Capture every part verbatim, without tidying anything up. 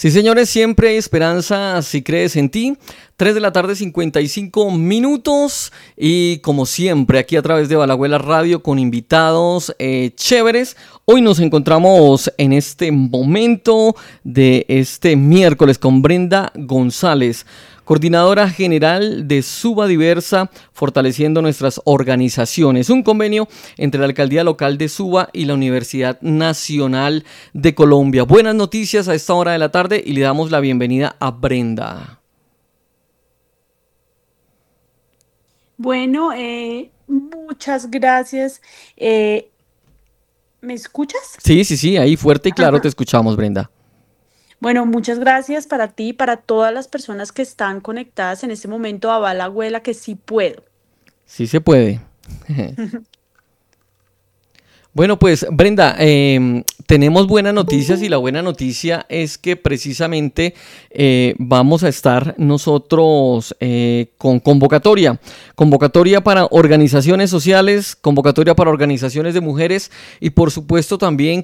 Sí, señores, siempre hay esperanza si crees en ti. Tres de la tarde, cincuenta y cinco minutos. Y como siempre, aquí a través de Balagüela Radio con invitados eh, chéveres. Hoy nos encontramos en este momento de este miércoles con Brenda González, coordinadora general de Suba Diversa, fortaleciendo nuestras organizaciones. Un convenio entre la Alcaldía Local de Suba y la Universidad Nacional de Colombia. Buenas noticias a esta hora de la tarde y le damos la bienvenida a Brenda. Bueno, eh, muchas gracias. Eh, ¿me escuchas? Sí, sí, sí, ahí fuerte y claro te escuchamos, Brenda. Bueno, muchas gracias para ti y para todas las personas que están conectadas en este momento a Balagüela, que sí puedo. Sí se puede. Bueno, pues Brenda, eh, tenemos buenas noticias y la buena noticia es que precisamente eh, vamos a estar nosotros eh, con convocatoria, convocatoria para organizaciones sociales, convocatoria para organizaciones de mujeres y por supuesto también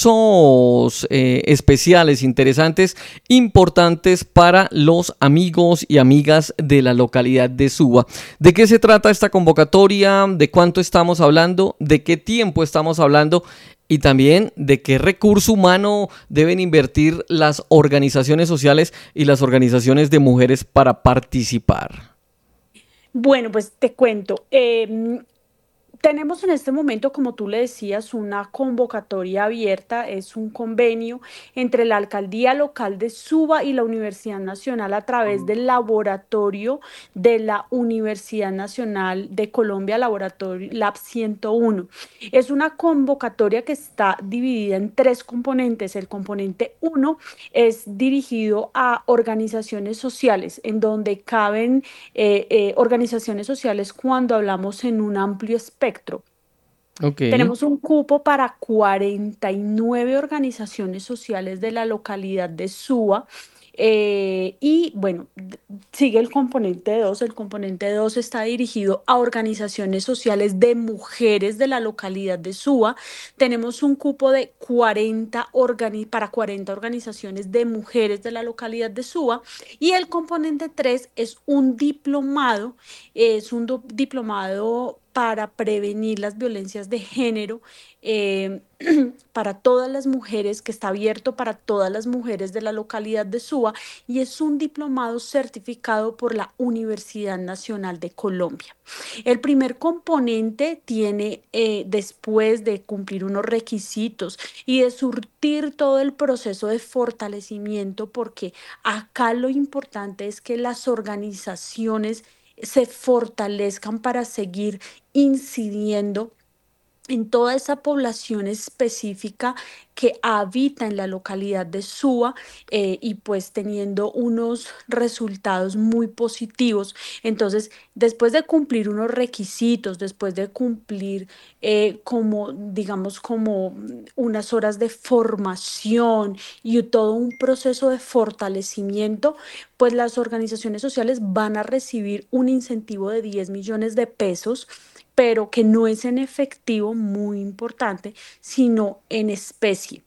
cursos eh, especiales, interesantes, importantes para los amigos y amigas de la localidad de Suba. ¿De qué se trata esta convocatoria? ¿De cuánto estamos hablando? ¿De qué tiempo estamos hablando? Y también de qué recurso humano deben invertir las organizaciones sociales y las organizaciones de mujeres para participar. Bueno, pues te cuento. em, Tenemos en este momento, como tú le decías, una convocatoria abierta, es un convenio entre la Alcaldía Local de Suba y la Universidad Nacional a través del laboratorio de la Universidad Nacional de Colombia, Laboratorio Lab ciento uno. Es una convocatoria que está dividida en tres componentes. El componente uno es dirigido a organizaciones sociales, en donde caben eh, eh, organizaciones sociales cuando hablamos en un amplio espectro. Ok. Tenemos un cupo para cuarenta y nueve organizaciones sociales de la localidad de Suba. Eh, y bueno, d- sigue el componente dos. El componente dos está dirigido a organizaciones sociales de mujeres de la localidad de Suba. Tenemos un cupo de cuarenta organi- para cuarenta organizaciones de mujeres de la localidad de Suba. Y el componente tres es un diplomado, es un do- diplomado para prevenir las violencias de género eh, para todas las mujeres, que está abierto para todas las mujeres de la localidad de Suba, y es un diplomado certificado por la Universidad Nacional de Colombia. El primer componente tiene, eh, después de cumplir unos requisitos y de surtir todo el proceso de fortalecimiento, porque acá lo importante es que las organizaciones se fortalezcan para seguir incidiendo en toda esa población específica que habita en la localidad de Suba, eh, y pues teniendo unos resultados muy positivos. Entonces, después de cumplir unos requisitos, después de cumplir eh, como, digamos, como unas horas de formación y todo un proceso de fortalecimiento, pues las organizaciones sociales van a recibir un incentivo de diez millones de pesos, pero que no es en efectivo, muy importante, sino en especie,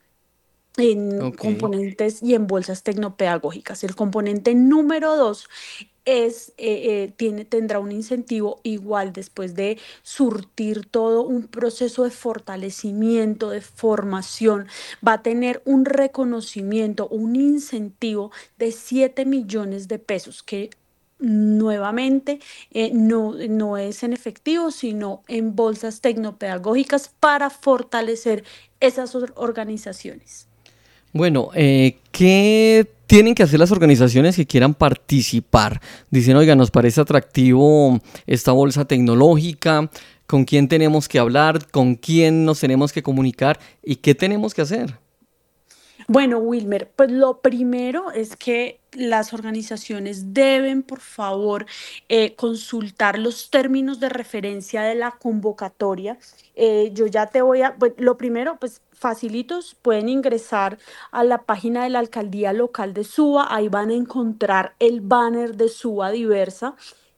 en Ok. componentes y en bolsas tecnopedagógicas. El componente número dos es, eh, eh, tiene, tendrá un incentivo igual después de surtir todo un proceso de fortalecimiento, de formación. Va a tener un reconocimiento, un incentivo de siete millones de pesos que... Nuevamente, eh, no, no es en efectivo, sino en bolsas tecnopedagógicas para fortalecer esas or- organizaciones. Bueno, eh, ¿qué tienen que hacer las organizaciones que quieran participar? Dicen, oiga, nos parece atractivo esta bolsa tecnológica, ¿con quién tenemos que hablar? ¿Con quién nos tenemos que comunicar? ¿Y qué tenemos que hacer? Bueno, Wilmer, pues lo primero es que las organizaciones deben, por favor, eh, consultar los términos de referencia de la convocatoria. Eh, yo ya te voy a, pues, lo primero, pues facilitos, pueden ingresar a la página de la Alcaldía Local de Suba, ahí van a encontrar el banner de Suba Diversa.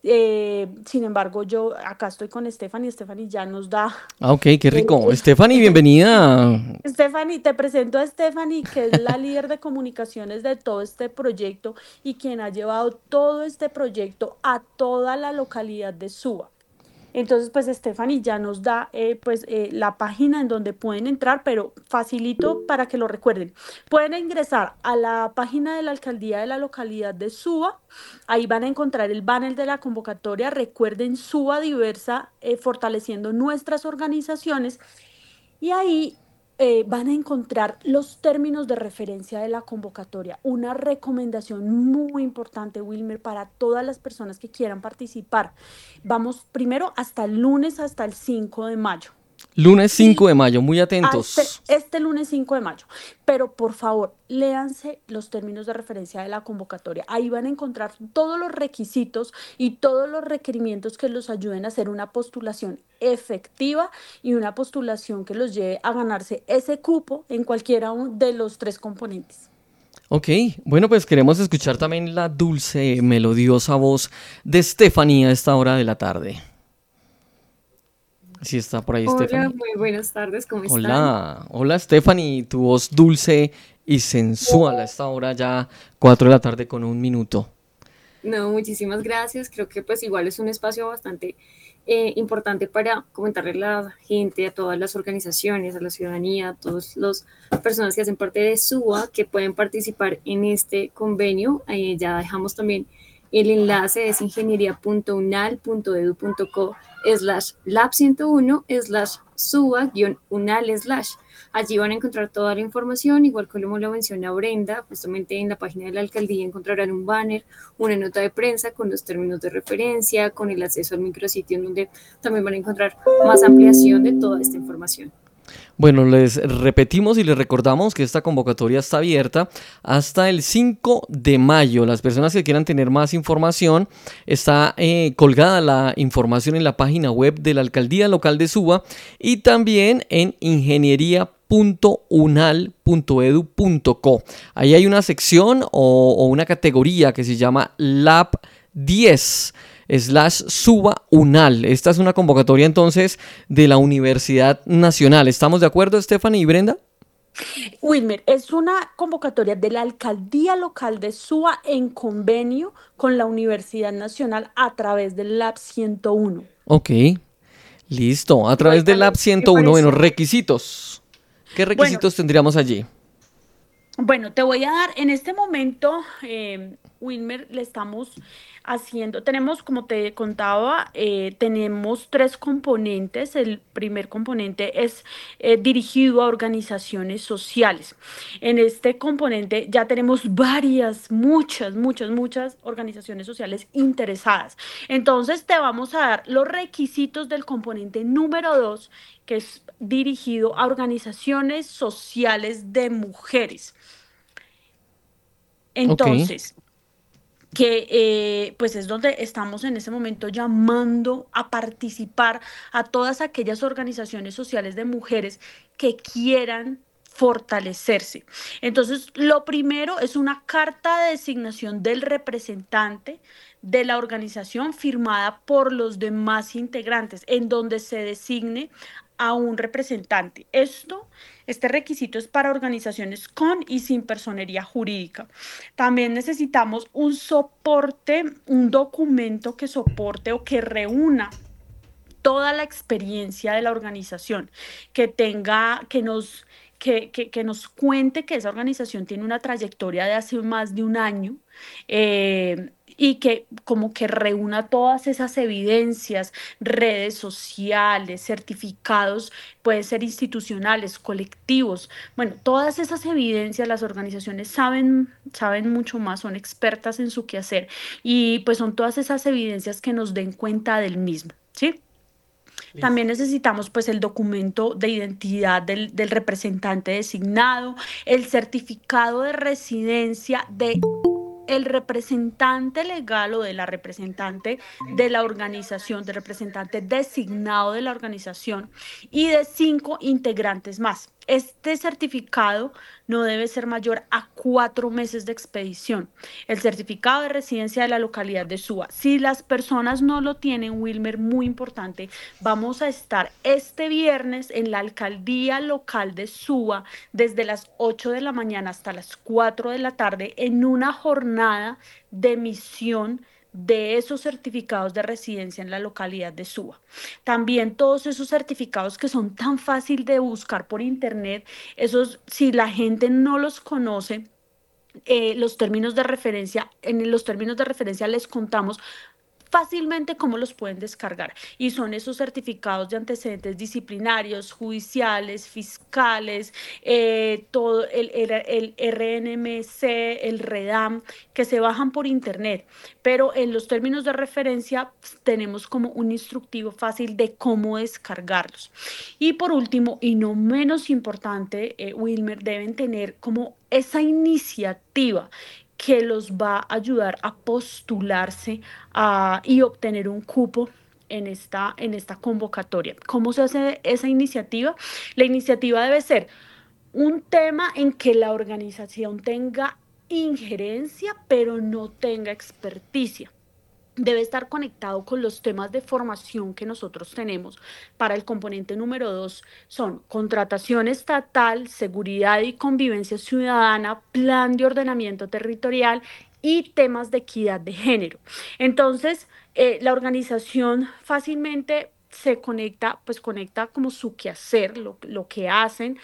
Eh, sin embargo, yo acá estoy con Stephanie, Stephanie ya nos da Ah, ok, qué el, rico. el- Stephanie, bienvenida. Stephanie, te presento a Stephanie, que es la líder de comunicaciones de todo este proyecto y quien ha llevado todo este proyecto a toda la localidad de Suba. Entonces, pues Stephanie ya nos da eh, pues eh, la página en donde pueden entrar, pero facilito para que lo recuerden. Pueden ingresar a la página de la alcaldía de la localidad de Suba. Ahí van a encontrar el banner de la convocatoria. Recuerden Suba Diversa, eh, fortaleciendo nuestras organizaciones. Y ahí eh, van a encontrar los términos de referencia de la convocatoria. Una recomendación muy importante, Wilmer, para todas las personas que quieran participar. Vamos primero hasta el lunes, hasta el cinco de mayo. Lunes cinco Y de mayo, muy a este, atentos. este lunes cinco de mayo. Pero por favor, léanse los términos de referencia de la convocatoria. Ahí van a encontrar todos los requisitos y todos los requerimientos que los ayuden a hacer una postulación efectiva y una postulación que los lleve a ganarse ese cupo en cualquiera un- de los tres componentes. Ok, bueno, pues queremos escuchar también la dulce, melodiosa voz de Stephanie a esta hora de la tarde. Si está por ahí, Hola, Stephanie. muy buenas tardes, ¿cómo están? Hola, hola Stephanie, tu voz dulce y sensual a esta hora ya cuatro de la tarde con un minuto. No, muchísimas gracias. Creo que pues igual es un espacio bastante eh, importante para comentarle a la gente, a todas las organizaciones, a la ciudadanía, a todas las personas que hacen parte de SUA que pueden participar en este convenio. Eh, ya dejamos también el enlace, es ingeniería.unal.edu.co slash lab ciento uno slash suba guión unal slash. Allí van a encontrar toda la información, igual como lo menciona Brenda, justamente en la página de la alcaldía encontrarán un banner, una nota de prensa con los términos de referencia, con el acceso al micrositio en donde también van a encontrar más ampliación de toda esta información. Bueno, les repetimos y les recordamos que esta convocatoria está abierta hasta el cinco de mayo. Las personas que quieran tener más información, está eh, colgada la información en la página web de la Alcaldía Local de Suba y también en ingeniería punto unal punto edu punto co. Ahí hay una sección o, o una categoría que se llama Lab diez slash suba unal. Esta es una convocatoria entonces de la Universidad Nacional. ¿Estamos de acuerdo, Stephanie y Brenda? Wilmer, es una convocatoria de la alcaldía local de Suba en convenio con la Universidad Nacional a través del Lab ciento uno. Ok, listo. A Igual través del Lab también me ciento uno, bueno, parece, requisitos. ¿Qué Bueno, requisitos tendríamos allí? Bueno, te voy a dar en este momento, eh, Wilmer, le estamos haciendo, tenemos, como te contaba, eh, tenemos tres componentes. El primer componente es eh, dirigido a organizaciones sociales. En este componente ya tenemos varias, muchas, muchas, muchas organizaciones sociales interesadas. Entonces, te vamos a dar los requisitos del componente número dos, que es dirigido a organizaciones sociales de mujeres. Ok, Entonces, que eh, pues es donde estamos en ese momento llamando a participar a todas aquellas organizaciones sociales de mujeres que quieran fortalecerse. Entonces, lo primero es una carta de designación del representante de la organización firmada por los demás integrantes, en donde se designe a un representante. Esto, este requisito es para organizaciones con y sin personería jurídica. También necesitamos un soporte, un documento que soporte o que reúna toda la experiencia de la organización, que tenga, que nos, que, que, que nos cuente que esa organización tiene una trayectoria de hace más de un año, eh, y que como que reúna todas esas evidencias, redes sociales, certificados, pueden ser institucionales, colectivos. Bueno, todas esas evidencias las organizaciones saben, saben mucho más, son expertas en su quehacer y pues son todas esas evidencias que nos den cuenta del mismo, ¿sí? También listo. necesitamos pues el documento de identidad del, del representante designado, el certificado de residencia de el representante legal o de la representante de la organización, del representante designado de la organización y de cinco integrantes más. Este certificado no debe ser mayor a cuatro meses de expedición. El certificado de residencia de la localidad de Suba. Si las personas no lo tienen, Wilmer, muy importante, vamos a estar este viernes en la alcaldía local de Suba desde las ocho de la mañana hasta las cuatro de la tarde en una jornada de emisión de esos certificados de residencia en la localidad de Suba. También todos esos certificados que son tan fácil de buscar por internet, esos, si la gente no los conoce, eh, los términos de referencia, en los términos de referencia les contamos fácilmente cómo los pueden descargar. Y son esos certificados de antecedentes disciplinarios, judiciales, fiscales, eh, todo el, el, el R N M C, el REDAM, que se bajan por internet. Pero en los términos de referencia pues, tenemos como un instructivo fácil de cómo descargarlos. Y por último, y no menos importante, eh, Wilmer, deben tener como esa iniciativa que los va a ayudar a postularse a, y obtener un cupo en esta, en esta convocatoria. ¿Cómo se hace esa iniciativa? La iniciativa debe ser un tema en que la organización tenga injerencia, pero no tenga experticia. Debe estar conectado con los temas de formación que nosotros tenemos. Para el componente número dos son contratación estatal, seguridad y convivencia ciudadana, plan de ordenamiento territorial y temas de equidad de género. Entonces, eh, la organización fácilmente se conecta, pues conecta como su quehacer, lo, lo que hacen,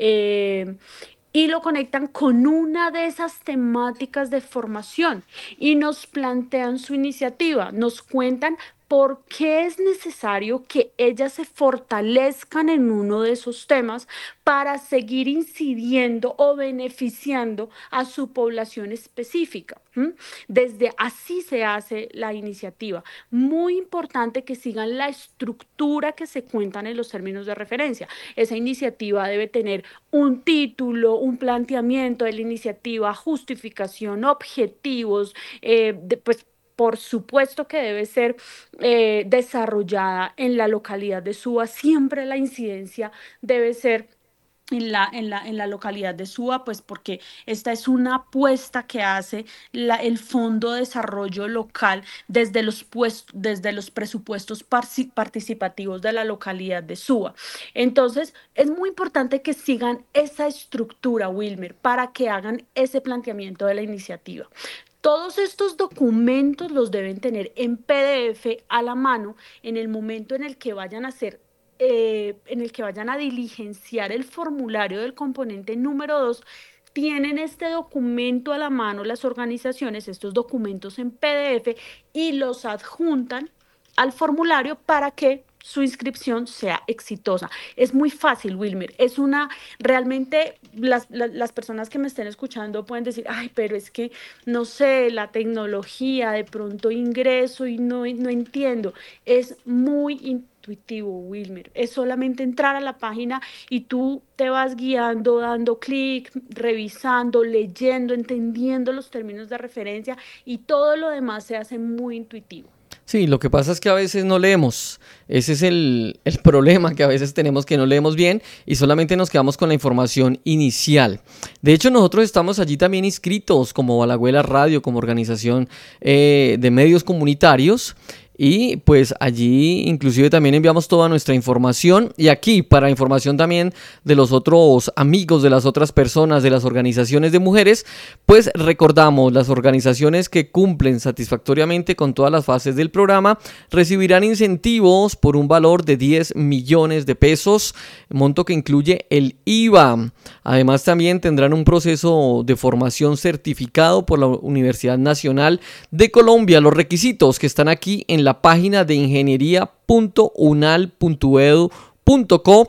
eh, y lo conectan con una de esas temáticas de formación y nos plantean su iniciativa, nos cuentan por qué es necesario que ellas se fortalezcan en uno de esos temas para seguir incidiendo o beneficiando a su población específica. ¿Mm? Desde así se hace la iniciativa. Muy importante que sigan la estructura que se cuentan en los términos de referencia. Esa iniciativa debe tener un título, un planteamiento de la iniciativa, justificación, objetivos, eh, de, pues por supuesto que debe ser eh, desarrollada en la localidad de Suba. Siempre la incidencia debe ser en la, en la, en la localidad de Suba, pues porque esta es una apuesta que hace la, el Fondo de Desarrollo Local desde los, puest, desde los presupuestos participativos de la localidad de Suba. Entonces, es muy importante que sigan esa estructura, Wilmer, para que hagan ese planteamiento de la iniciativa. Todos estos documentos los deben tener en P D F a la mano en el momento en el que vayan a hacer Eh, en el que vayan a diligenciar el formulario del componente número dos, tienen este documento a la mano las organizaciones, estos documentos en P D F y los adjuntan al formulario para que su inscripción sea exitosa. Es muy fácil, Wilmer. Es una, realmente las, las, las personas que me estén escuchando pueden decir, ay, pero es que, no sé, la tecnología, de pronto ingreso y no, no entiendo. Es muy intuitivo, Wilmer. Es solamente entrar a la página y tú te vas guiando, dando clic, revisando, leyendo, entendiendo los términos de referencia y todo lo demás se hace muy intuitivo. Sí, lo que pasa es que a veces no leemos. Ese es el, el problema que a veces tenemos, que no leemos bien y solamente nos quedamos con la información inicial. De hecho, nosotros estamos allí también inscritos como Balagüela Radio, como organización eh, de medios comunitarios. Y pues allí inclusive también enviamos toda nuestra información, y aquí para información también de los otros amigos, de las otras personas, de las organizaciones de mujeres, pues recordamos: las organizaciones que cumplen satisfactoriamente con todas las fases del programa recibirán incentivos por un valor de diez millones de pesos, monto que incluye el I V A. Además también tendrán un proceso de formación certificado por la Universidad Nacional de Colombia. Los requisitos que están aquí en la página de ingeniería punto unal punto edu punto co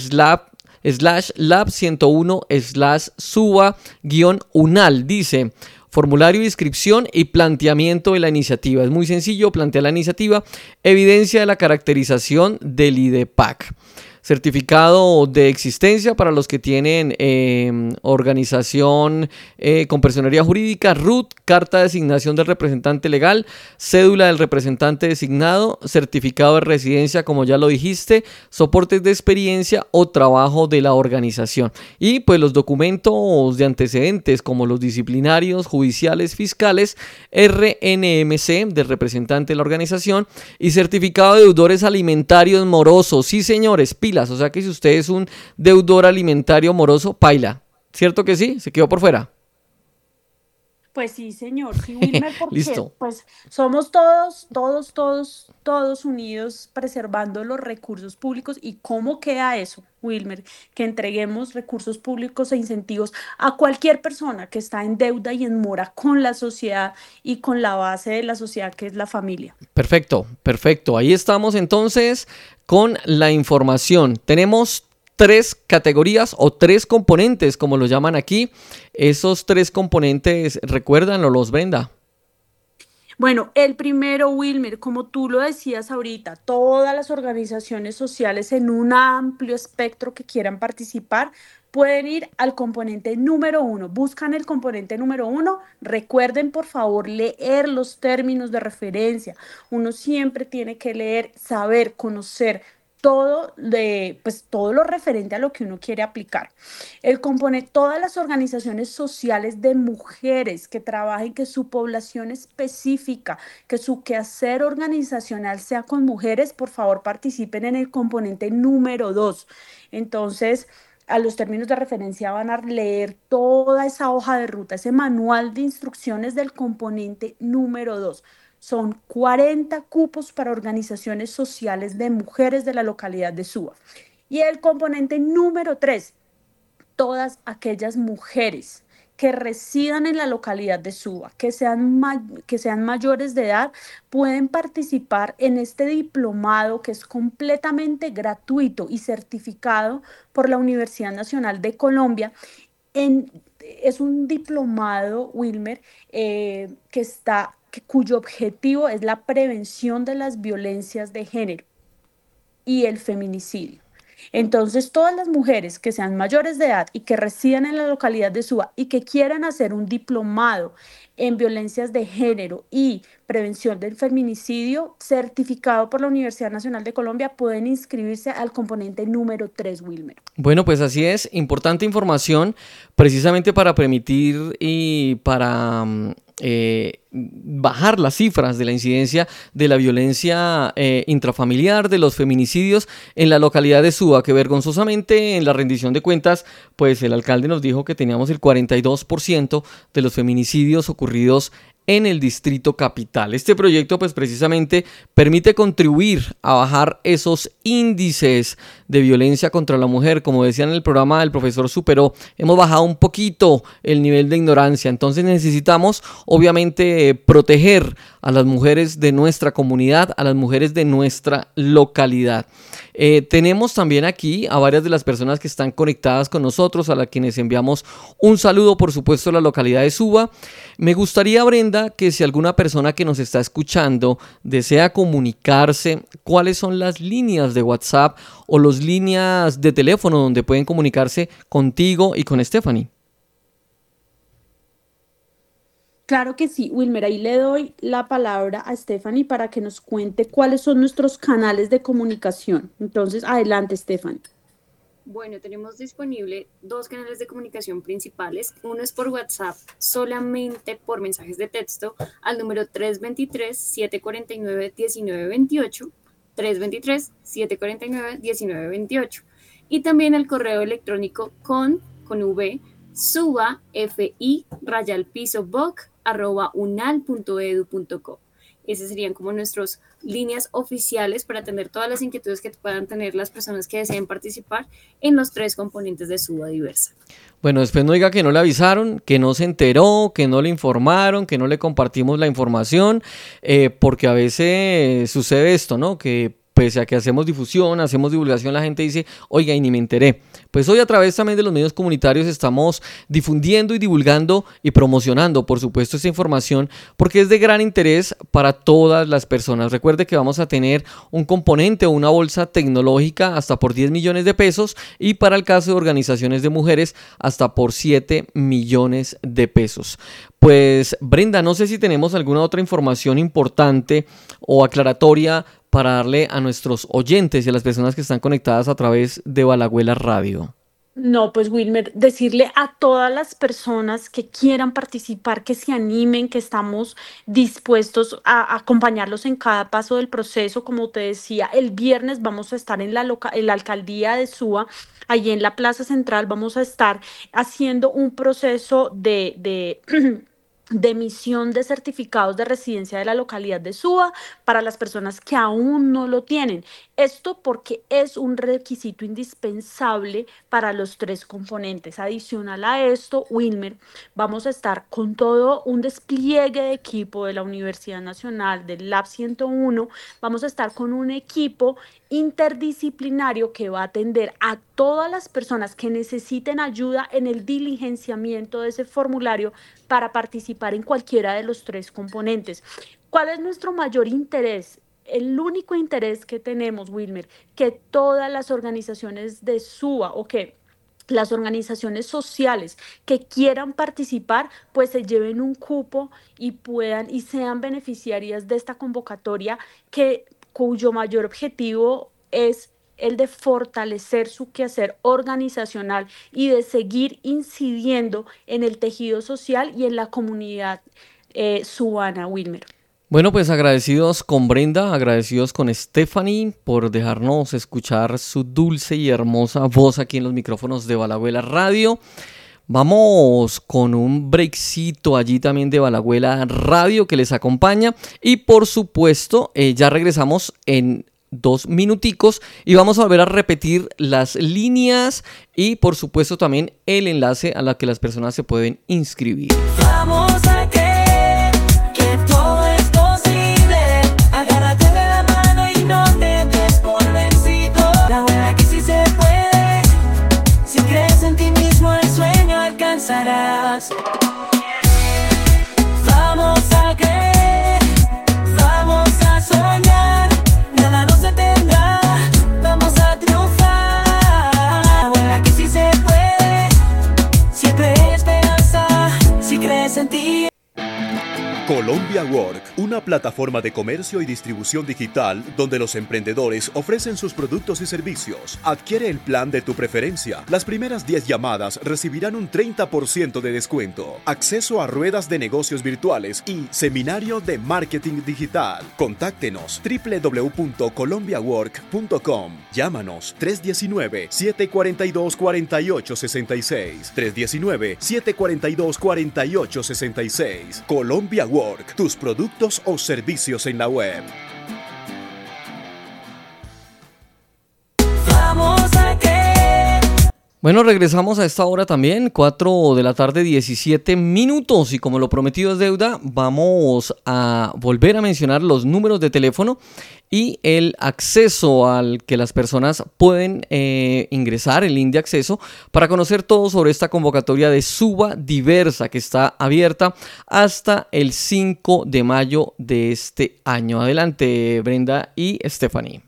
slash lab ciento uno slash suba guión unal. Dice: formulario de inscripción y planteamiento de la iniciativa. Es muy sencillo, plantea la iniciativa, evidencia de la caracterización del I D E P A C. certificado de existencia para los que tienen eh, organización eh, con personería jurídica, R U T, carta de designación del representante legal, cédula del representante designado, certificado de residencia, como ya lo dijiste, soportes de experiencia o trabajo de la organización. Y pues los documentos de antecedentes como los disciplinarios, judiciales, fiscales, R N M C del representante de la organización y certificado de deudores alimentarios morosos. Sí, señores, pilas. O sea que si usted es un deudor alimentario moroso, paila. ¿Cierto que sí? ¿Se quedó por fuera? Pues sí, señor, sí, Wilmer, porque Listo. pues somos todos, todos, todos, todos unidos preservando los recursos públicos. ¿Y cómo queda eso, Wilmer? Que entreguemos recursos públicos e incentivos a cualquier persona que está en deuda y en mora con la sociedad y con la base de la sociedad, que es la familia. Perfecto, perfecto. Ahí estamos entonces con la información. Tenemos tres categorías o tres componentes, como lo llaman aquí. Esos tres componentes, recuérdanlo, los Brenda. Bueno, el primero, Wilmer, como tú lo decías ahorita, todas las organizaciones sociales en un amplio espectro que quieran participar pueden ir al componente número uno. Buscan el componente número uno. Recuerden, por favor, leer los términos de referencia. Uno siempre tiene que leer, saber, conocer todo, de, pues, todo lo referente a lo que uno quiere aplicar. El componente, todas las organizaciones sociales de mujeres que trabajen, que su población específica, que su quehacer organizacional sea con mujeres, por favor participen en el componente número dos. Entonces, a los términos de referencia van a leer toda esa hoja de ruta, ese manual de instrucciones del componente número dos. Son cuarenta cupos para organizaciones sociales de mujeres de la localidad de Suba. Y el componente número tres, todas aquellas mujeres que residan en la localidad de Suba, que sean, que sean mayores de edad, pueden participar en este diplomado que es completamente gratuito y certificado por la Universidad Nacional de Colombia. En, es un diplomado, Wilmer, eh, que está... cuyo objetivo es la prevención de las violencias de género y el feminicidio. Entonces, todas las mujeres que sean mayores de edad y que residan en la localidad de Suba y que quieran hacer un diplomado en violencias de género y prevención del feminicidio certificado por la Universidad Nacional de Colombia pueden inscribirse al componente número tres, Wilmer. Bueno, pues así es, importante información precisamente para permitir y para eh, bajar las cifras de la incidencia de la violencia eh, intrafamiliar, de los feminicidios en la localidad de Suba, que vergonzosamente en la rendición de cuentas, pues el alcalde nos dijo que teníamos el cuarenta y dos por ciento de los feminicidios ocurridos en el distrito capital. Este proyecto pues precisamente permite contribuir a bajar esos índices de violencia contra la mujer. Como decía en el programa del profesor Superó, hemos bajado un poquito el nivel de ignorancia, entonces necesitamos obviamente proteger a las mujeres de nuestra comunidad, a las mujeres de nuestra localidad. Eh, tenemos también aquí a varias de las personas que están conectadas con nosotros, a las quienes enviamos un saludo, por supuesto, a la localidad de Suba. Me gustaría, Brenda, que si alguna persona que nos está escuchando desea comunicarse, ¿cuáles son las líneas de WhatsApp o las líneas de teléfono donde pueden comunicarse contigo y con Stephanie? Claro que sí, Wilmer, ahí le doy la palabra a Stephanie para que nos cuente cuáles son nuestros canales de comunicación. Entonces, adelante, Stephanie. Bueno, tenemos disponible dos canales de comunicación principales. Uno es por WhatsApp, solamente por mensajes de texto, al número tres dos tres, siete cuatro nueve, uno nueve dos ocho, tres dos tres, siete cuatro nueve, uno nueve dos ocho. Y también el correo electrónico con, con V, suba, fi, rayal piso, boc, arroba unal punto edu punto co. Esas serían como nuestras líneas oficiales para atender todas las inquietudes que puedan tener las personas que deseen participar en los tres componentes de Suba Diversa. Bueno, después no diga que no le avisaron, que no se enteró, que no le informaron, que no le compartimos la información, eh, porque a veces sucede esto, ¿no? Que pese a que hacemos difusión, hacemos divulgación, la gente dice, oiga, y ni me enteré. Pues hoy a través también de los medios comunitarios estamos difundiendo y divulgando y promocionando, por supuesto, esta información porque es de gran interés para todas las personas. Recuerde que vamos a tener un componente o una bolsa tecnológica hasta por diez millones de pesos y para el caso de organizaciones de mujeres hasta por siete millones de pesos. Pues Brenda, no sé si tenemos alguna otra información importante o aclaratoria para darle a nuestros oyentes y a las personas que están conectadas a través de Balagüela Radio. No, pues Wilmer, decirle a todas las personas que quieran participar, que se animen, que estamos dispuestos a acompañarlos en cada paso del proceso. Como te decía, el viernes vamos a estar en la, loca- en la alcaldía de Suba, allí en la Plaza Central, vamos a estar haciendo un proceso de, de de emisión de certificados de residencia de la localidad de Suba para las personas que aún no lo tienen. Esto porque es un requisito indispensable para los tres componentes. Adicional a esto, Wilmer, vamos a estar con todo un despliegue de equipo de la Universidad Nacional, del Lab ciento uno, vamos a estar con un equipo interdisciplinario que va a atender a todas las personas que necesiten ayuda en el diligenciamiento de ese formulario para participar en cualquiera de los tres componentes. ¿Cuál es nuestro mayor interés? El único interés que tenemos, Wilmer, que todas las organizaciones de Suba o que las organizaciones sociales que quieran participar, pues se lleven un cupo y puedan y sean beneficiarias de esta convocatoria que cuyo mayor objetivo es el de fortalecer su quehacer organizacional y de seguir incidiendo en el tejido social y en la comunidad eh, subana, Wilmer. Bueno, pues agradecidos con Brenda, agradecidos con Stephanie por dejarnos escuchar su dulce y hermosa voz aquí en los micrófonos de Balagüela Radio. Vamos con un breakcito allí también de Balagüela Radio que les acompaña y por supuesto eh, ya regresamos en dos minuticos y vamos a volver a repetir las líneas y por supuesto también el enlace a la que las personas se pueden inscribir. Vamos a creer que todo es posible. Agárrate de la mano y no te des por vencido. La buena que sí se puede. Si crees en ti mismo el sueño alcanzarás. Vamos a creer, vamos a soñar. Nada nos detendrá, vamos a triunfar. La buena que sí se puede. Siempre hay esperanza, si crees en ti. Colombia Work, una plataforma de comercio y distribución digital donde los emprendedores ofrecen sus productos y servicios. Adquiere el plan de tu preferencia. Las primeras diez llamadas recibirán un treinta por ciento de descuento, acceso a ruedas de negocios virtuales y seminario de marketing digital. Contáctenos doble u doble u doble u punto colombia work punto com. Llámanos tres uno nueve, siete cuatro dos, cuatro ocho seis seis. tres uno nueve, siete cuatro dos, cuatro ocho seis seis. Colombia Work, tus productos o servicios en la web. Vamos a creer. Bueno, regresamos a esta hora también, cuatro de la tarde, diecisiete minutos y como lo prometido es deuda, vamos a volver a mencionar los números de teléfono y el acceso al que las personas pueden eh, ingresar, el link de acceso, para conocer todo sobre esta convocatoria de Suba Diversa que está abierta hasta el cinco de mayo de este año. Adelante, Brenda y Stephanie.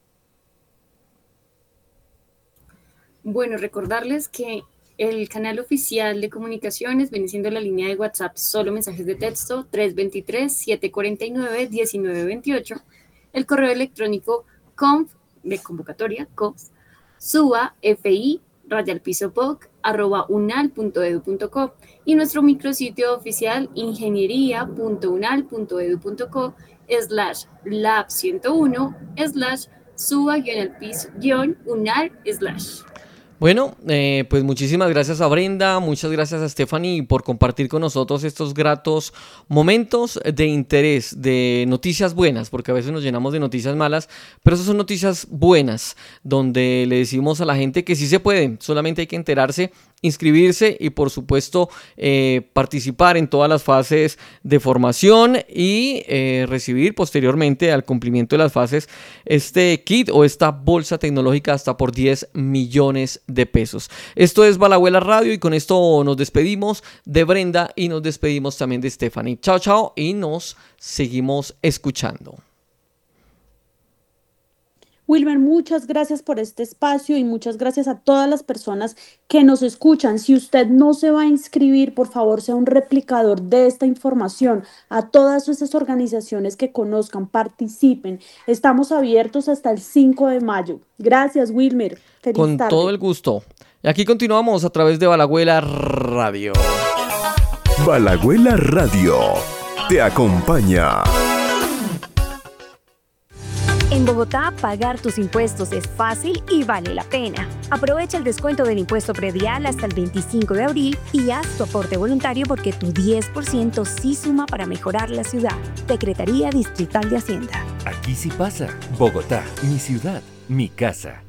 Bueno, recordarles que el canal oficial de comunicaciones viene siendo la línea de WhatsApp, solo mensajes de texto, tres dos tres, siete cuatro nueve, uno nueve dos ocho. El correo electrónico conf de convocatoria, conf, suba, fi, rayal piso poc, arroba unal punto edu punto co y nuestro micrositio oficial ingeniería punto unal punto edu punto co slash lab ciento uno slash suba guión al piso guión unal slash. Bueno, eh, pues muchísimas gracias a Brenda, muchas gracias a Stephanie por compartir con nosotros estos gratos momentos de interés, de noticias buenas, porque a veces nos llenamos de noticias malas, pero esas son noticias buenas, donde le decimos a la gente que sí se puede, solamente hay que enterarse inscribirse y por supuesto eh, participar en todas las fases de formación y eh, recibir posteriormente al cumplimiento de las fases este kit o esta bolsa tecnológica hasta por diez millones de pesos. Esto es Balahuela Radio y con esto nos despedimos de Brenda y nos despedimos también de Stephanie. Chao, chao y nos seguimos escuchando. Wilmer, muchas gracias por este espacio y muchas gracias a todas las personas que nos escuchan. Si usted no se va a inscribir, por favor, sea un replicador de esta información a todas esas organizaciones que conozcan, participen. Estamos abiertos hasta el cinco de mayo. Gracias, Wilmer. Feliz Con tarde. todo el gusto. Y aquí continuamos a través de Balahuela Radio. Balahuela Radio te acompaña. En Bogotá, pagar tus impuestos es fácil y vale la pena. Aprovecha el descuento del impuesto predial hasta el veinticinco de abril y haz tu aporte voluntario porque tu diez por ciento sí suma para mejorar la ciudad. Secretaría Distrital de Hacienda. Aquí sí pasa. Bogotá, mi ciudad, mi casa.